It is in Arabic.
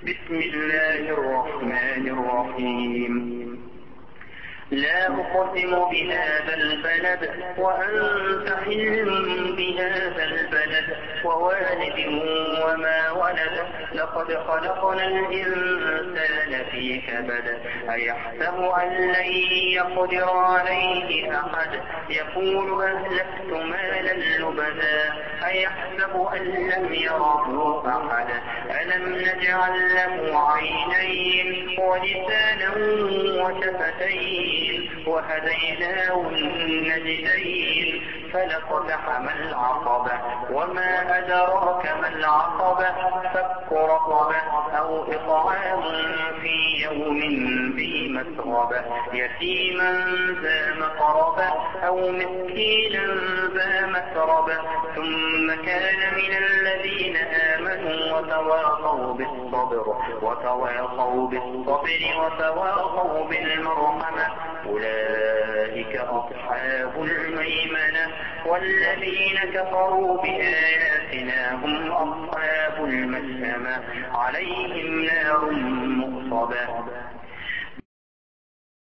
بسم الله الرحمن الرحيم. لا أقسم بهذا البلد وأنت حل بهذا البلد ووالد وما ولد. لقد خلقنا الإنسان في كبد. أيحسب أن لن يقدر عليه أحد. يقول أهلكت مالا لبدا. أيحسب أن لم يره أحد. ألم نجعل له عينين ولسانا وشفتين وهديناه النجدين. فلاقتحم العقبة وما أدراك ما العقبة. فك رقبة أو إطعام في يوم ذي مسغبة. يتيما ذا مقربة أو مسكينا ذا مسربة. ثم كان من الذين آمنوا وتواصوا بالصبر وتواصوا بالمرحمة. أولئك أصحاب الميمنة. والذين كفروا بآياتنا هم أصحاب المشأمة. عليهم نار مؤصدة.